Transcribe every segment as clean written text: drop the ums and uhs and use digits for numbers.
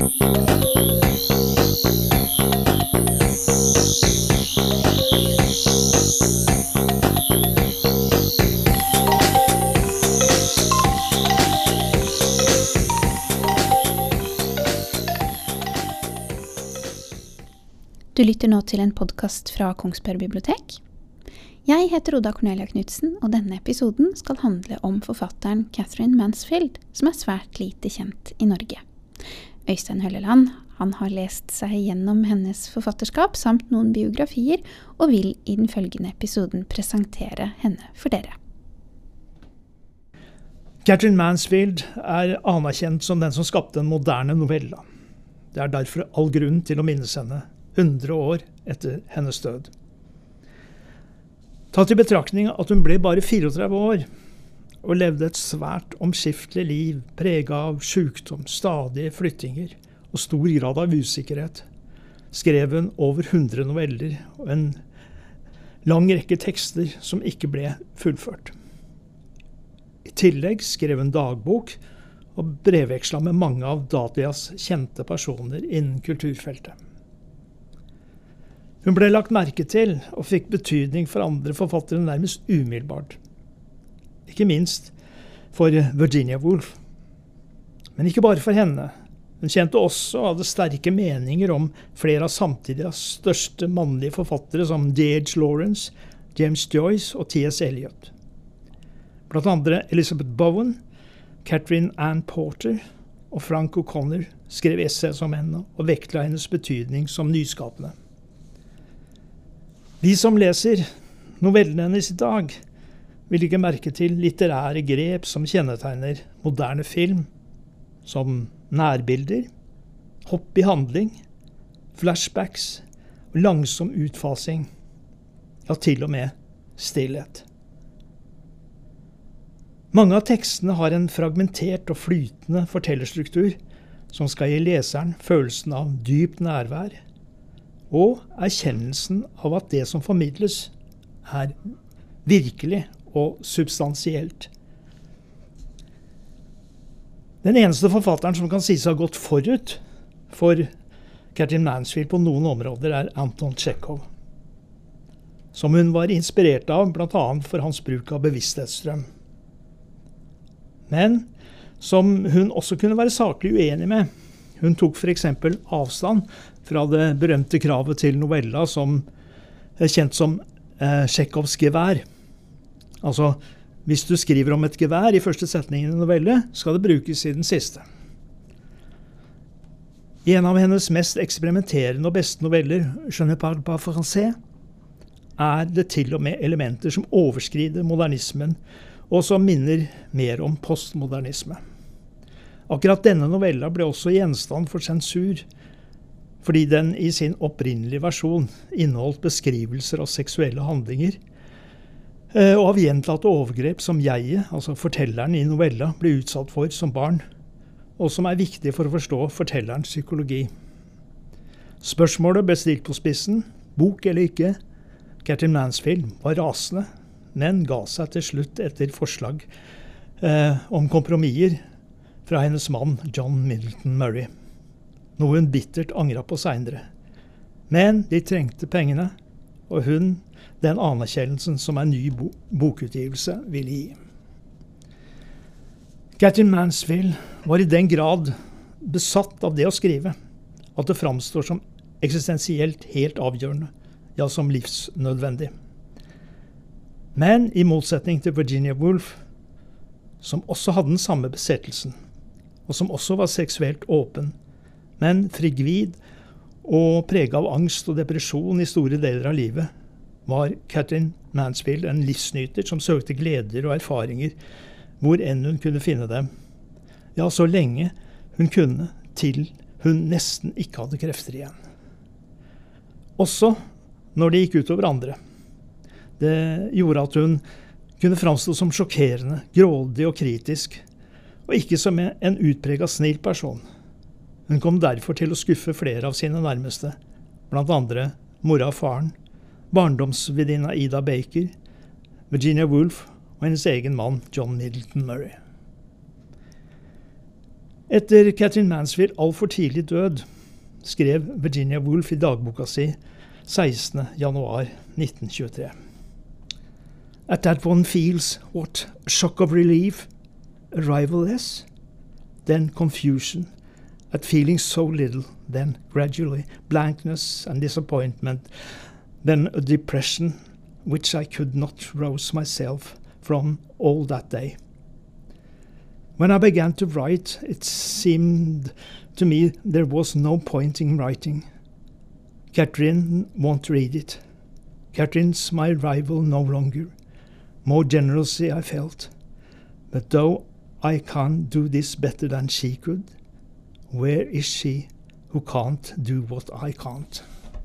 Du lytter nå til en podcast fra Kongsberg Bibliotek. Jeg heter Oda Cornelia Knudsen, og denne episoden skal handle om forfatteren Katherine Mansfield, som svært lite kjent i Norge. Øystein Hølleland, han har lest seg gjennom hennes forfatterskap samt noen biografier, og vil i den følgende episoden presentere henne for dere. Katherine Mansfield anerkjent som den som skapte en moderne novella. Det derfor all grunn til å minnes henne 100 år etter hennes død. Tatt i betraktning at hun ble bare 34 år og levde et svært omskiftelig liv preget av sykdom, stadige flyttinger og stor grad av usikkerhet, skrev hun over 100 noveller og en lang rekke tekster som ikke ble fullført. I tillegg skrev hun dagbok og brevveksla med mange av datidas kjente personer innen kulturfeltet. Hun ble lagt merke til og fikk betydning for andre forfattere nærmest umiddelbart. Ikke minst for Virginia Woolf. Men ikke bare for henne. Hun kjente også og hadde sterke meninger om flere av samtidas største mannlige forfattere som D.H. Lawrence, James Joyce og T.S. Eliot. Blant andre Elizabeth Bowen, Catherine Ann Porter og Frank O'Connor skrev essays om henne og vektla hennes betydning som nyskapende. Vi som leser novellene hennes i dag vil legge merke til litterære grep som kjennetegner moderne film, som nærbilder, hopp i handling, flashbacks og langsom utfasing, ja til og med stillhet. Mange av tekstene har en fragmentert og flytende fortellerstruktur som skal gi leseren følelsen av dypt nærvær, og erkjennelsen av at det som formidles virkelig og substansielt. Den eneste forfatteren som kan sies ha gått forut for Katherine Mansfield på noen områder Anton Tsjekhov, som hun var inspirert av blant annet for hans bruk av bevissthetsstrøm. Men som hun også kunne være saklig uenig med. Hun tok for eksempel avstand fra det berømte kravet til novella som kjent som Tsjekhovs gevær. Altså, hvis du skriver om et gevær i første setningen i en novelle, skal det brukes i den siste. I en av hennes mest eksperimenterende og beste noveller, Je ne parle pas français, det til og med elementer som overskrider modernismen, og som minner mer om postmodernisme. Akkurat denne novella ble også gjenstand for sensur, fordi den i sin opprinnelige versjon inneholdt beskrivelser av seksuelle handlinger, og av gjentatte overgrep som altså fortelleren i novella, ble utsatt for som barn, og som viktig for å forstå fortellerens psykologi. Spørsmålet ble stilt på spissen, bok eller ikke. Katherine Mansfield var rasende, men ga seg til slutt etter forslag om kompromisser fra hennes mann John Middleton Murray, noe hun bittert angret på senere. Men de trengte pengene, og hun den anerkjennelsen som en ny bokutgivelse ville gi. Katherine Mansfield var i den grad besatt av det å skrive, at det framstår som eksistensielt helt avgjørende, ja som livsnødvendig. Men i motsetning til Virginia Woolf, som også hadde den samme besettelsen, og som også var seksuelt åpen, men frigvid og preget av angst og depresjon i store deler av livet, var Katherine Mansfield en livsnyter som søkte gleder og erfaringer hvor enn hun kunne finne dem. Ja, så lenge hun kunne, til hun nesten ikke hadde krefter igjen. Også når det gikk utover andre. Det gjorde at hun kunne framstå som sjokkerende, grådig og kritisk, og ikke som en utpreget snill person. Hun kom derfor til å skuffe flere av sine nærmeste, blant andre mora og faren, barndomsvenninna Ida Baker, Virginia Woolf og hennes egen mann John Middleton Murray. Etter Catherine Mansfield altfor tidlig død, skrev Virginia Woolf i dagboka si 16. januar 1923. At that one feels what a shock of relief, arrival is, then confusion, at feeling so little, then gradually blankness and disappointment, then a depression which I could not rouse myself from all that day. When I began to write, it seemed to me there was no point in writing. Catherine won't read it. Catherine's my rival no longer. More generously I felt. But though I can't do this better than she could, where is she who can't do what I can't?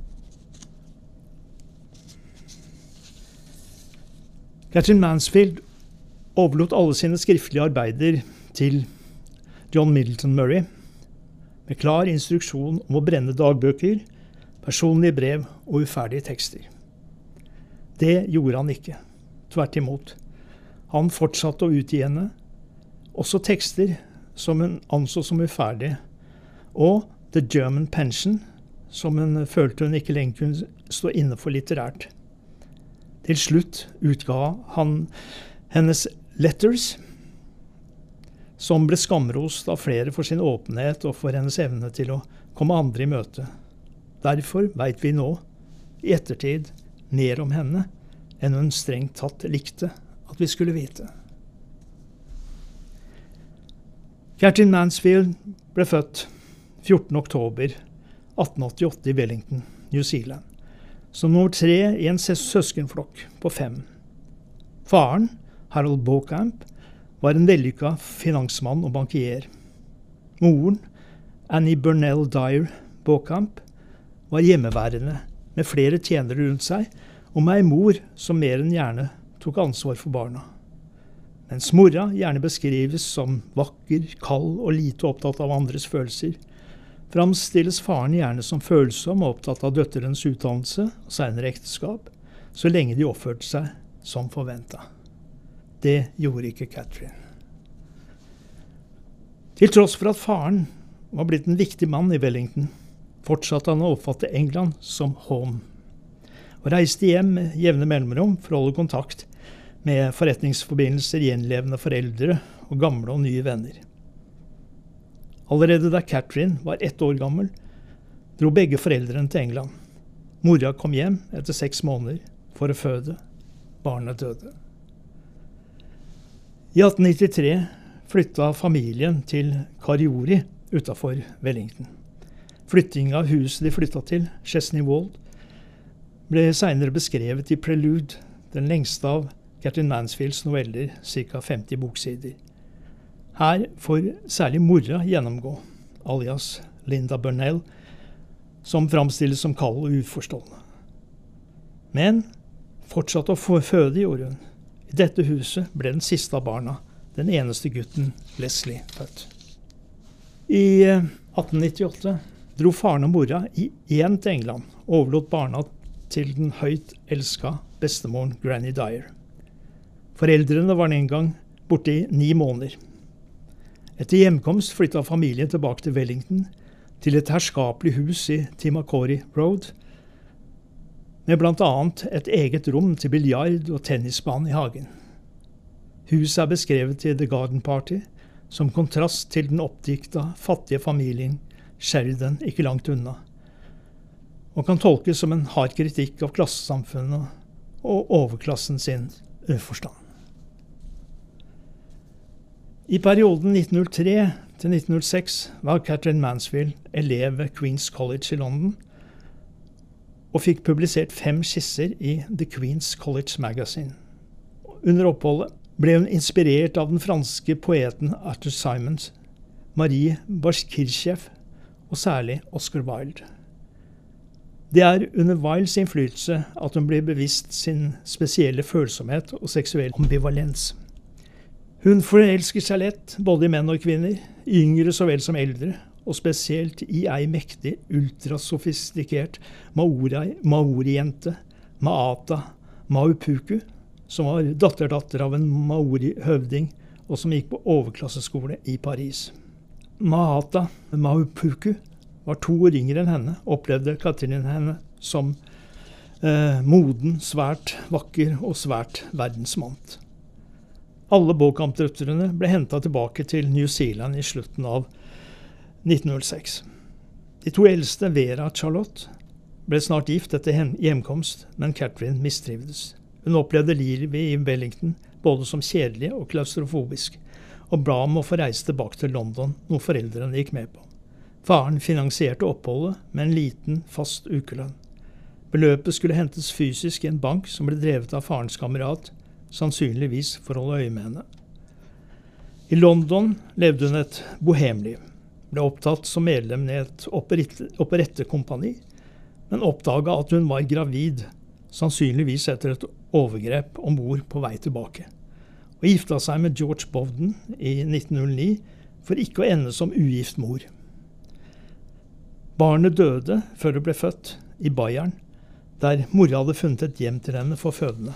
Catherine Mansfield overlot alle sine skriftlige arbeider til John Middleton Murray, med klar instruksjon om å brenne dagbøker, personlige brev og uferdige tekster. Det gjorde han ikke. Tvert imot. Han fortsatte å utgi henne, også tekster som hun anså som uferdige, og The German Pension, som hun følte hun ikke lenger kunne stå inne for litterært. Til slutt utga han hennes Letters, som ble skamrost av flere for sin åpenhet og for hennes evne til å komme andre i møte. Derfor vet vi nå, i ettertid, mer om henne enn hun strengt tatt likte at vi skulle vite. Catherine Mansfield ble født 14. oktober 1888 i Wellington, New Zealand, som nummer 3 i en søskenflokk på 5. Faren, Harold Beauchamp, var en vellykket finansmann og bankier. Moren, Annie Burnell Dyer Beauchamp, var hjemmeværende med flere tjenere rundt seg, og med en mor som mer enn gjerne tok ansvar for barna. Mens mora gjerne beskrives som vakker, kald og lite opptatt av andres følelser, framstilles faren gjerne som følsom og opptatt av døtterens utdannelse og senere ekteskap, så lenge de oppførte seg som forventet. Det gjorde ikke Catherine. Til tross for at faren var blitt en viktig mann i Wellington, fortsatte han å oppfatte England som home, og reiste hjem med jevne mellomrom for å holde kontakt med forretningsforbindelser, gjenlevende foreldre og gamle og nye venner. Allerede da Catherine var 1 år gammel, dro begge foreldrene til England. Mora kom hjem etter 6 måneder for å føde. Barnet døde. I 1893 flyttet familien til Kariori utenfor Wellington. Flyttingen av huset de flyttet til, Chesney Wold, ble senere beskrevet i Prelude, den lengste av Catherine Mansfields noveller, ca. 50 boksider. Her får særlig mora gjennomgå, alias Linda Burnell, som framstilles som kald og uforstående. Men fortsatte å føde gjorde hun. I dette huset ble den siste av barna, den eneste gutten, Leslie, født. I 1898 dro faren og mora igjen til England og overlot barna til den høyt elsket bestemoren Granny Dyer. Foreldrene var en gang borte i 9 måneder. Etter hjemkomst flyttet familien tilbake til Wellington, til et herskapelig hus i Timacori Road, med blant annet et eget rom til biljard og tennisbane i hagen. Huset er beskrevet til The Garden Party, som kontrast til den oppdikta, fattige familien Sheridan ikke langt unna, og kan tolkes som en hard kritikk av klassesamfunnet og overklassen sin uforstand. I perioden 1903 til 1906 var Catherine Mansfield elev ved Queen's College i London, og fikk publisert 5 skisser i The Queen's College Magazine. Under oppholdet ble hun inspirert av den franske poeten Arthur Symons, Marie Bashkirchev og særlig Oscar Wilde. Det er under Wildes innflytelse at hun blir bevisst sin spesielle følsomhet og seksuell ambivalens. Hun forelsker seg lett, både i menn og kvinner, yngre så vel som eldre, og spesielt i ei mektig, ultrasofistikert maori-jente, Maata Maupuku, som var datter av en maori-høvding, og som gikk på overklasseskole i Paris. Mahata Mahupuku var 2 år yngre enn henne, opplevde Catherine henne som moden, svært vakker og svært verdensmant. Alle Beauchamp-døtrene ble hentet tilbake til New Zealand i slutten av 1906. De 2 eldste, Vera og Charlotte, ble snart gift etter hjemkomst, men Catherine mistrivdes. Hun opplevde livet i Wellington både som kjedelig og klaustrofobisk, og ba om å få reise tilbake til London, noe foreldrene gikk med på. Faren finansierte oppholdet med en liten, fast ukelønn. Beløpet skulle hentes fysisk i en bank som ble drevet av farens kamerat, sannsynligvis for å holde øye med henne. I London levde hun et bohemliv, ble opptatt som medlem i et operettekompani, men oppdaget at hun var gravid, sannsynligvis etter et overgrep ombord på vei tilbake, og gifta seg med George Bowden i 1909 for ikke å ende som ugift mor. Barnet døde før det ble født i Bayern, der mora hadde funnet et hjem til henne for fødende.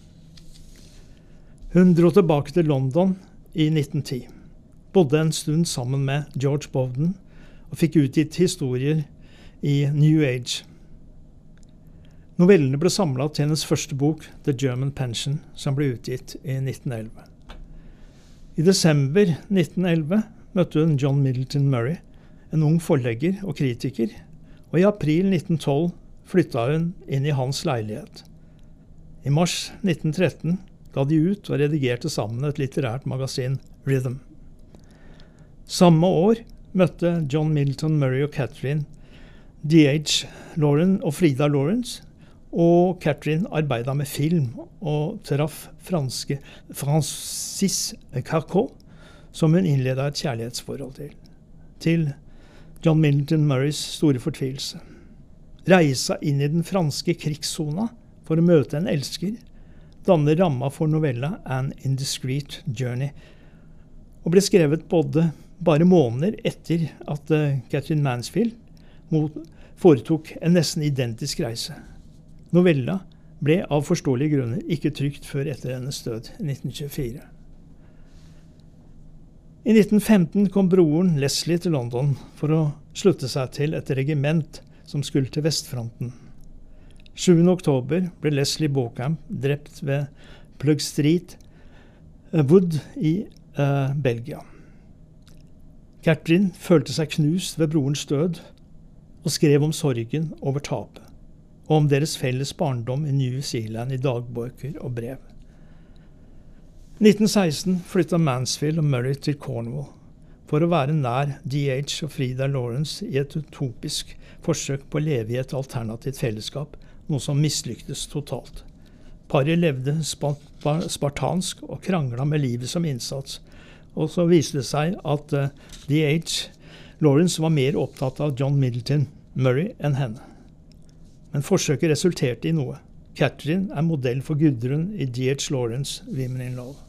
Hun dro tilbake til London i 1910, bodde en stund sammen med George Bowden og fikk utgitt historier i New Age. Novellene ble samlet til hennes første bok, The German Pension, som ble utgitt i 1911. I desember 1911 møtte hun John Middleton Murray, en ung forlegger og kritiker, og i april 1912 flytta hun inn i hans leilighet. I mars 1913 ga de ut og redigerte sammen et litterært magasin, Rhythm. Samme år møtte John Middleton Murray og Catherine D.H. Lawrence og Frida Lawrence, og Catherine arbeidet med film og traff franske Francis Carcot, som hun innledet et kjærlighetsforhold til John Middleton Murrays store fortvilelse. Reisa inn i den franske krigszona for å møte en elsker, danner ramma for novella An Indiscreet Journey, og ble skrevet bare måneder etter at Catherine Mansfield foretok en nesten identisk reise. Novella ble av forståelige grunner ikke trykt før etter hennes død i 1924. I 1915 kom broren Leslie til London for å slutte seg til et regiment som skulle til Vestfronten. 7. oktober ble Leslie Beauchamp drept ved Plug Street Wood i Belgia. Catherine følte seg knust ved brorens død og skrev om sorgen over tapet, og om deres felles barndom i New Zealand i dagbøker og brev. I 1916 flyttet Mansfield og Murray til Cornwall for å være nær D.H. og Frida Lawrence i et utopisk forsøk på å leve i et alternativt fellesskap, noe som mislyktes totalt. Paret levde spartansk og kranglet med livet som innsats, og så viste det seg at D.H. Lawrence var mer opptatt av John Middleton Murray enn henne. Men forsøket resulterte i noe. Catherine er modell for Gudrun i D.H. Lawrence, Women in Love.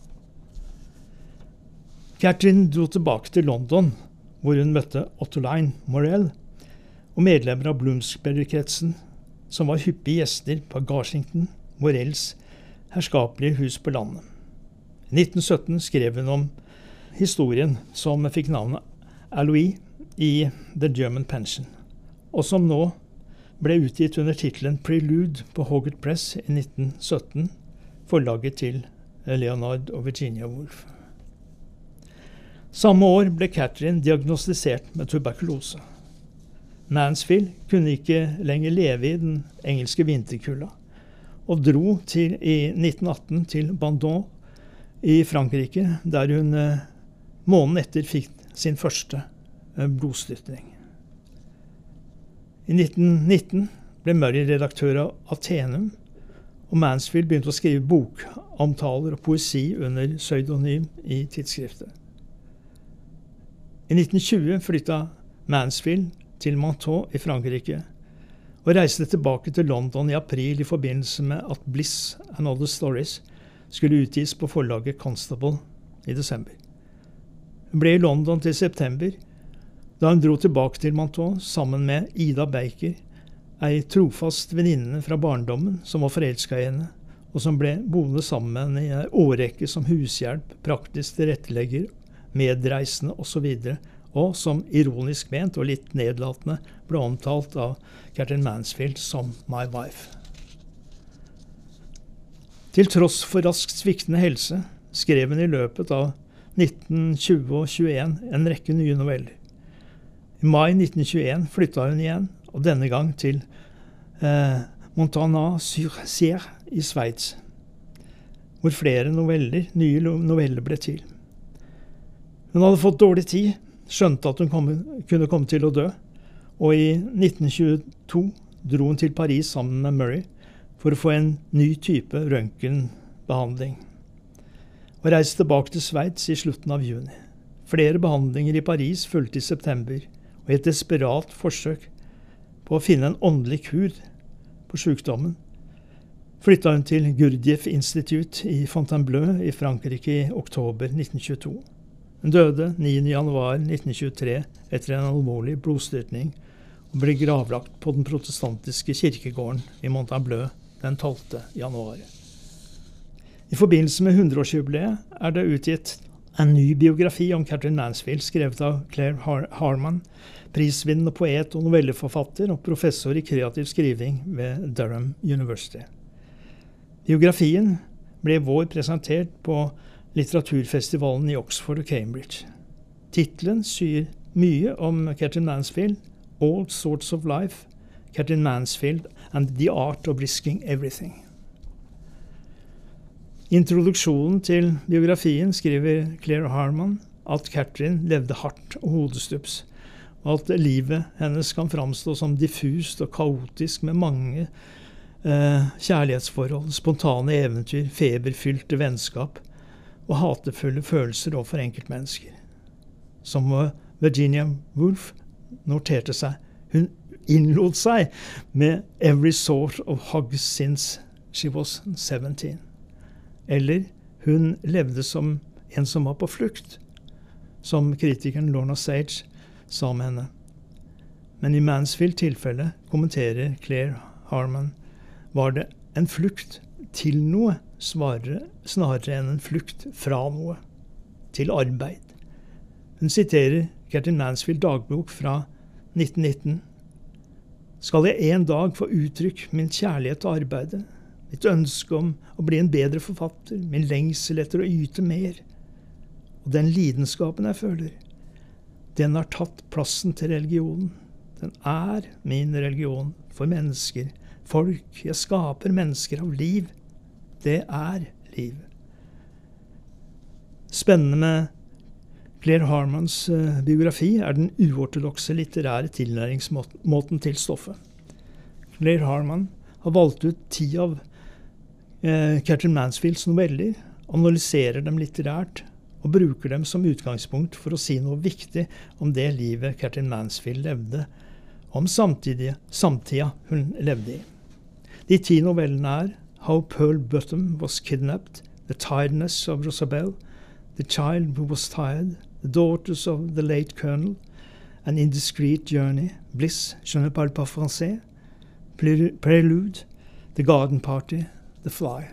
Catherine dro tilbake til London, hvor hun møtte Ottoline Morell og medlemmer av Bloomsbury-kretsen, som var hyppige gjester på Garsington, Morells herskapelige hus på landet. I 1917 skrev hun om historien som fikk navnet Alois i The German Pension, og som nå ble utgitt under titelen Prelude på Hogarth Press i 1917, forlaget til Leonard og Virginia Woolf. Samme år ble Catherine diagnostisert med tuberkulose. Mansfield kunne ikke lenger leve i den engelske vinterkulda, og dro i 1918 til Bandon i Frankrike, der hun måneden etter fikk sin første blodstyrtning. I 1919 ble Murray redaktør av Atenum, og Mansfield begynte å skrive bokomtaler og poesi under pseudonym i tidsskriftet. I 1920 flyttet Mansfield til Menton i Frankrike, og reiste tilbake til London i april i forbindelse med at Bliss and Other Stories skulle utgis på forlaget Constable i desember. Hun ble i London til september, da hun dro tilbake til Menton sammen med Ida Baker, ei trofast venninne fra barndommen som var forelsket i henne, og som ble boende sammen med henne i en årrekke som hushjelp, praktisk tilrettelegger, medreisende osv., og som ironisk ment og litt nedlatende ble omtalt av Catherine Mansfield som «my wife». Til tross for raskt sviktende helse skrev hun i løpet av 1920 og 21 en rekke nye noveller. I mai 1921 flyttet hun igjen, og denne gang til Montagnat-sur-Sier i Sveits, hvor flere nye noveller ble til. Hun hadde fått dårlig tid, skjønte at hun kunne komme til å dø, og i 1922 dro hun til Paris sammen med Murray for å få en ny type røntgenbehandling, og reiste tilbake til Sveits i slutten av juni. Flere behandlinger i Paris fulgte i september, og i et desperat forsøk på å finne en åndelig kur på sykdommen, flyttet hun til Gurdjieff Institute i Fontainebleau i Frankrike i oktober 1922. Hun døde 9. januar 1923 etter en alvorlig blodstyrtning og ble gravlagt på den protestantiske kirkegården i Fontainebleau den 12. januar. I forbindelse med 100-årsjubileet er det utgitt en ny biografi om Catherine Mansfield, skrevet av Claire Harman, prisvinnende poet og novelleforfatter og professor i kreativ skriving ved Durham University. Biografien ble i vår presentert på litteraturfestivalen i Oxford og Cambridge. Titlen sier mye om Catherine Mansfield, All Sorts of Life, Catherine Mansfield and the Art of Risking Everything. I introduksjonen til biografien skriver Claire Harman at Catherine levde hardt og hodestups, og at livet hennes kan framstå som diffust og kaotisk med mange kjærlighetsforhold, spontane eventyr, feberfylte vennskap og hatefulle følelser overfor enkeltmennesker. Som Virginia Woolf noterte seg, hun innlot seg med every sort of hug since she was 17. Eller hun levde som en som var på flukt, som kritikeren Lorna Sage sa om henne. Men i Mansfield tilfelle, kommenterer Claire Harman, var det en flukt til noe, snarere enn en flukt fra noe, til arbeid. Hun siterer Catherine Mansfield dagbok fra 1919. Skal jeg en dag få uttrykt min kjærlighet til arbeidet, mitt ønske om å bli en bedre forfatter, min lengsel etter å yte mer, og den lidenskapen jeg føler, den har tatt plassen til religionen. Den er min religion for mennesker, folk, jeg skaper mennesker av liv. Det er liv. Spennende med Claire Harmans biografi er den uortodokse litterære tilnæringsmåten til stoffet. Claire Harman har valgt ut 10 av Catherine Mansfields noveller, analyserer dem litterært og bruker dem som utgangspunkt for å si noe viktig om det livet Catherine Mansfield levde, om samtida hun levde i. De 10 novellene er How Pearl Bottom Was Kidnapped, The Tiredness of Rosabelle, The Child Who Was Tired, The Daughters of the Late Colonel, An Indiscreet Journey, Bliss, Je ne parle pas français, Prelude, The Garden Party, The Fly.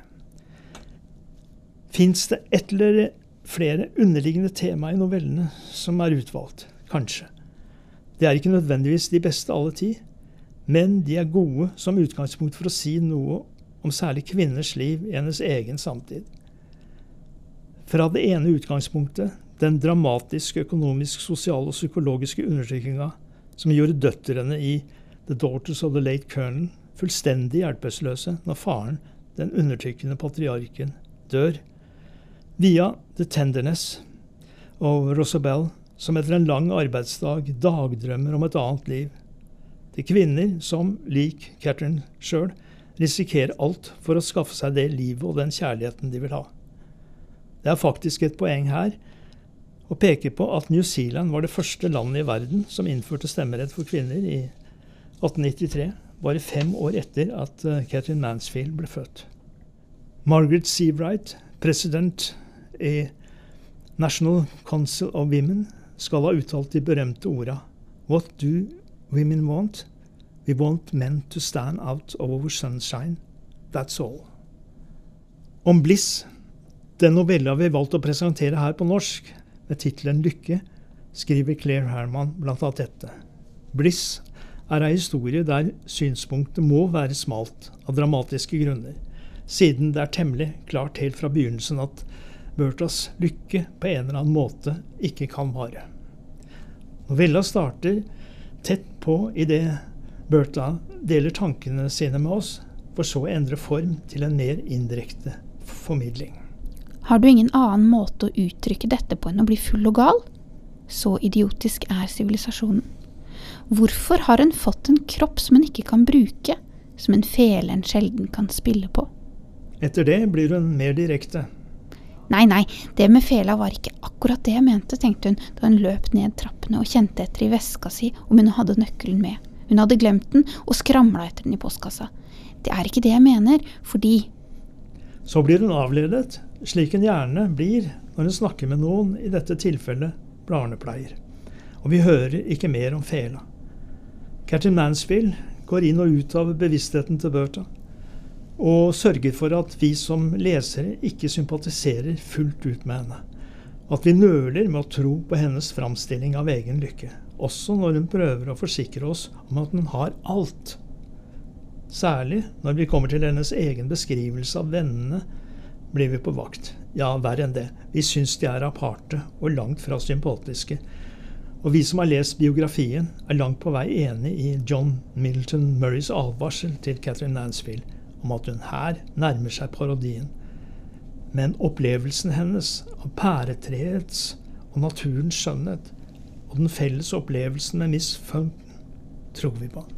Finns det et eller flere underliggende tema i novellene som er utvalgt? Kanskje. Det er ikke nødvendigvis de beste alle 10, men de er gode som utgangspunkt for å si noe om særlig kvinners liv i hennes egen samtid. Fra det ene utgangspunktet, den dramatiske økonomisk, sosiale og psykologiske undertrykkinga som gjorde døtrene i The Daughters of the Late Colonel fullstendig hjelpeløse når faren, den undertrykkende patriarken, dør, via The Tenderness of Rosabelle, som etter en lang arbeidsdag dagdrømmer om et annet liv. Til kvinner som, lik Catherine selv, risikerer alt for å skaffe seg det livet og den kjærligheten de vil ha. Det er faktisk et poeng her å peke på at New Zealand var det første landet i verden som innførte stemmerett for kvinner i 1893, bare 5 år etter at Catherine Mansfield ble født. Margaret Seabright, president i National Council of Women, skal ha uttalt de berømte orda What do women want? We want men to stand out of our sunshine. That's all. Om Bliss, den novella vi valgte å presentere her på norsk, med titelen Lykke, skriver Claire Herman blant annet dette. Bliss en historie der synspunktet må være smalt av dramatiske grunner, siden det temmelig klart helt fra begynnelsen at Berthas lykke på en eller annen måte ikke kan vare. Novella starter tett på i det Bertha deler tankene sine med oss, for så å endre form til en mer indirekte formidling. Har du ingen annen måte å uttrykke dette på enn å bli full og gal? Så idiotisk sivilisasjonen. Hvorfor har en fått en kropp som en ikke kan bruke, som en fele en sjelden kan spille på? Etter det blir hun mer direkte. Nei, det med fela var ikke akkurat det jeg mente, tenkte hun, da hun løp ned trappene og kjente etter i veska si om hun hadde nøkkelen med. Hun hadde glemt den og skramla etter den i postkassa. Det ikke det jeg mener, fordi... Så blir hun avledet, slik en gjerne blir når hun snakker med noen, i dette tilfellet barnepleier. Og vi hører ikke mer om fela. Catherine Mansfield går inn og ut av bevisstheten til Bertha, og sørger for at vi som lesere ikke sympatiserer fullt ut med henne. At vi nøler med å tro på hennes framstilling av egen lykke, også når hun prøver å forsikre oss om at hun har alt. Særlig når vi kommer til hennes egen beskrivelse av vennene, blir vi på vakt. Ja, verre enn det. Vi syns de aparte og langt fra sympatiske. Og vi som har lest biografien, langt på vei enig i John Middleton Murrays advarsel til Catherine Mansfield om at hun her nærmer seg parodien. Men opplevelsen hennes av pæretreets og naturens skjønnhet og den felles opplevelsen med Miss Funk tror vi på.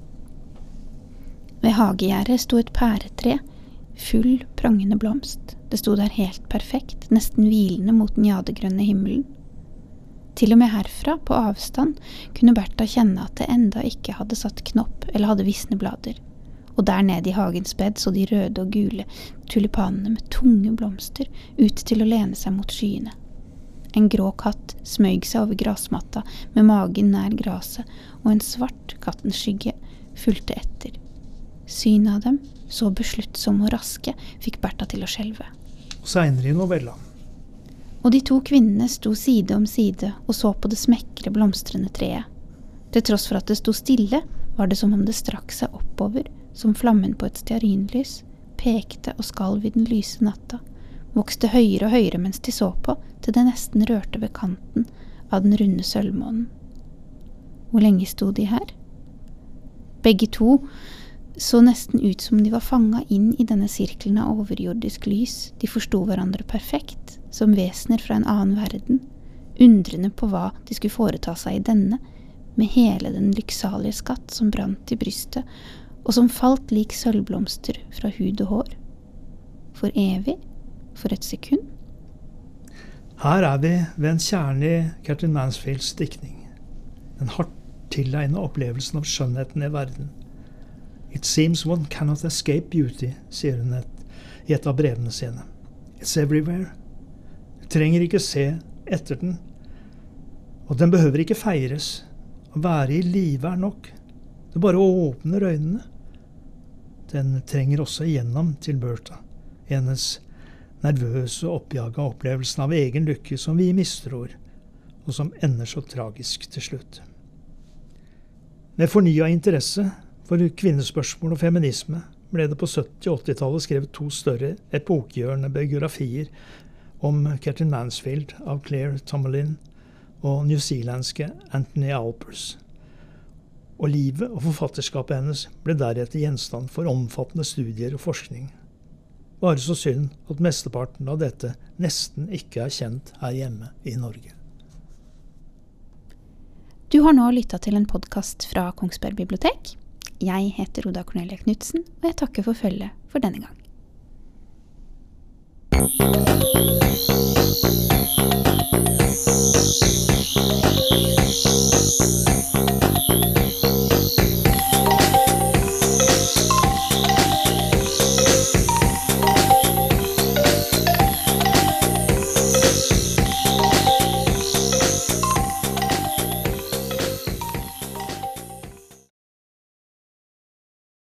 Ved hagegjerdet sto et pæretre, full prangende blomst. Det sto der helt perfekt, nesten hvilende mot den jadegrønne himmelen. Til og med herfra, på avstand, kunne Bertha kjenne at det enda ikke hadde satt knopp eller hadde visne blader. Og der nede i hagens bed så de røde og gule tulipanene med tunge blomster ut til å lene seg mot skyene. En grå katt smøg seg over grasmatta med magen nær graset, og en svart kattens skygge fulgte etter. Synet av dem, så besluttsomme og raske, fikk Bertha til å skjelve. Senere i novella. Og de to kvinnene sto side om side og så på det smekre blomstrende treet. Til tross for at det sto stille, var det som om det strakk seg oppover, som flammen på et stearinlys, pekte og skalv i den lyse natta, vokste høyere og høyere mens de så på, til det nesten rørte ved kanten av den runde sølvmånen. Hvor lenge sto de her? Begge to så nesten ut som de var fanget inn i denne sirkelen av overjordisk lys. De forstod hverandre perfekt, som vesener fra en annen verden, undrende på hva de skulle foreta seg i denne, med hele den lykksalige skatt som brant i brystet, og som falt lik sølvblomster fra hud og hår. For evig, for et sekund. Her vi ved en kjerne i Catherine Mansfields diktning. Den hardt tilegnet opplevelsen av skjønnheten i verden. It seems one cannot escape beauty, sier hun i et av brevene sine. It's everywhere. Du trenger ikke se etter den. Og den behøver ikke feires. Å være i live nok. Du bare åpner øynene. Den trenger også igjennom til Bertha. Hennes nervøse, oppjaget opplevelsen av egen lykke som vi mistror, og som ender så tragisk til slutt. Med fornyet interesse for kvinnespørsmål og feminisme ble det på 70- og 80-tallet skrevet 2 større epokgjørende biografier om Catherine Mansfield av Claire Tomalin og newzealandske Anthony Alpers. Og livet og forfatterskapet hennes ble deretter gjenstand for omfattende studier og forskning. Bare så synd at mesteparten av dette nesten ikke kjent her hjemme i Norge. Du har nå lyttet til en podcast fra Kongsberg bibliotek. Jeg heter Oda Cornelia Knudsen, og jeg takker for følget for denne gang.